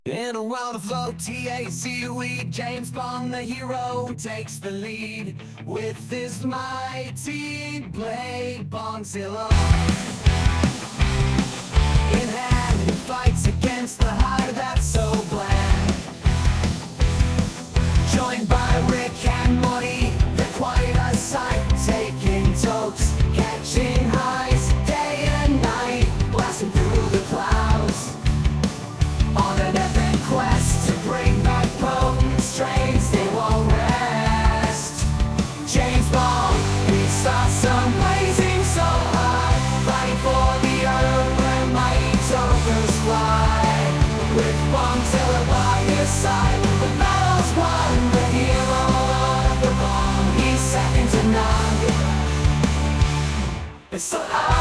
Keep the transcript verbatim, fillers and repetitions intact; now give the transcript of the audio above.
In a world of O T A C we, James Bond the hero takes the lead with his mighty blade Bondzilla. In hand he fights against the Hive that's so bland. Joined by Rick and Morty, they're quite a sight, taking totes, catching highs, day and night, blasting through the clouds. On an epic quest to bring back potent strains, they won't rest. James Bond, we saw some blazing so high, fighting for the earth where mighty tokers fly. With Bondzilla by his side, the battle's won, the hero of the bomb, he's second to none. It's so high.